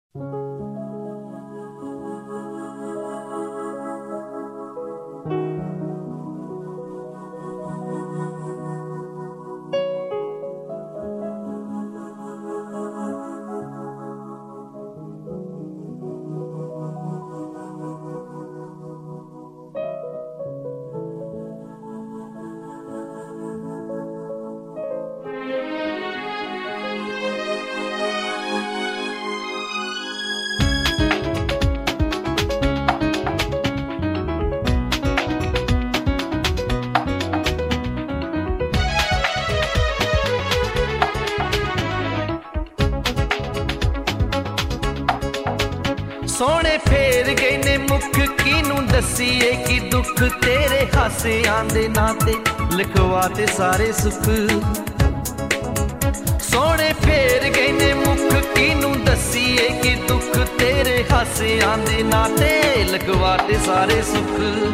सोने फेर गए ने मुख किनू दसीए कि दुख तेरे हासियां दे नाते लिखवाते सारे सुख। सोने फेर गए ने मुख किनू दसीए कि दुख तेरे हासियां दे नाते लिखवाते सारे सुख।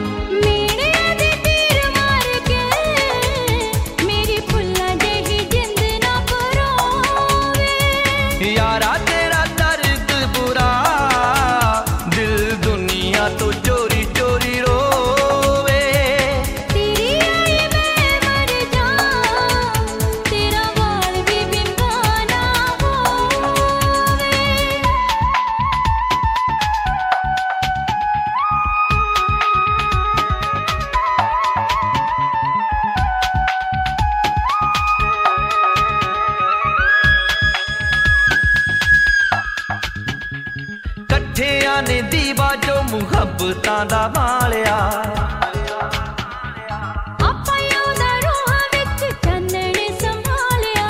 यारा तेरा दर्द बुरा दिल दुनिया तो चोरी चोरी रोवे। तेरी आई मैं मर जाऊं तेरा वाल भी बिंगाना होवे। कट्ठियां ने दीवा जो मुहब्बतां दा मालिया। आपां यादां रूहां विच चानणे संभालिया।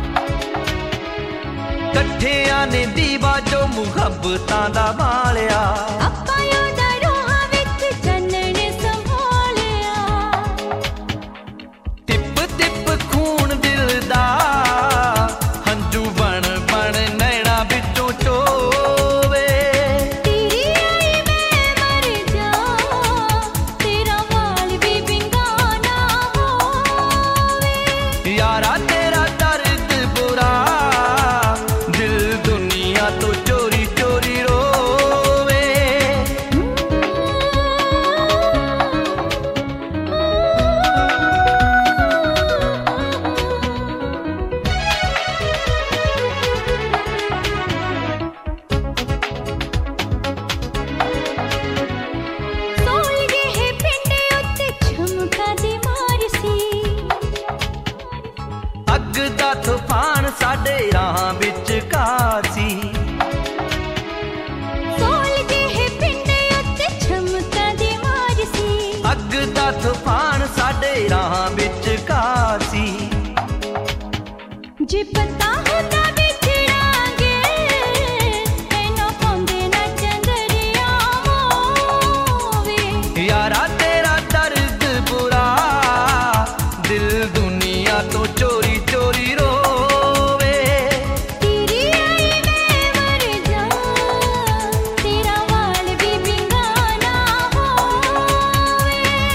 कट्ठियां ने दीवा जो मुहब्बतां दा मालिया। आपां यादां रूहां विच चानणे संभालिया। तिप तिप खून दिल दा हंजू बन बन नैना विचों चोवे। तेरी आई मैं मर जाऊं तेरा वाल भी बिंगाना होवे। यारा तेरा दर्द बुरा दिल दुनिया तो चोरी चोरी रोवे। सोलगे है पिंडे उत्ते झुमका दी मार सी। अग दा तूफान साडे राह विच कासी। सोलगे है पिंडे उत्ते झुमका दी मार सी। अग दा तूफान साडे राह विच कासी। जे पता होता बिछड़ांगे ऐना पांदे ना चंदरिया होवे। यारा तेरा दर्द बुरा दिल दुनिया तो चोरी चोरी रोवे। तेरी आई मैं मर जाऊं तेरा वाल भी बिंगाना होवे।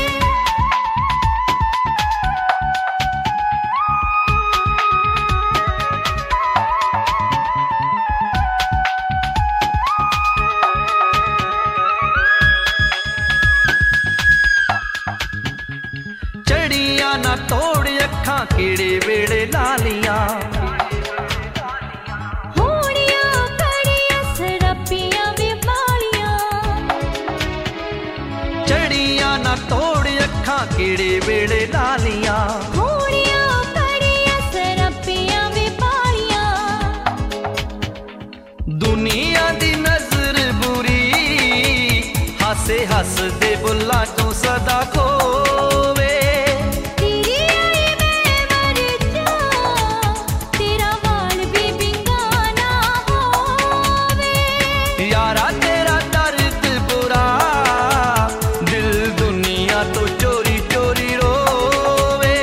चढ़िया ना तोड़ अखां केड़े वेड़े लालियां। होड़ियां कड़ियां सड़पियां भी बालियां। चढ़िया ना तोड़ अखां केड़े वेड़े लालियां। होड़ियां कड़ियां सड़पियां भी बालियां। दुनिया दी नजर बुरी हासे हस दे बुल्ला चों सदा खोवे। तेरी आई मैं मर जाऊं तेरा वाल भी बिंगाना होवे। यारा तेरा दर्द बुरा दिल दुनिया तो चोरी चोरी रोवे।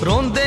रोंदे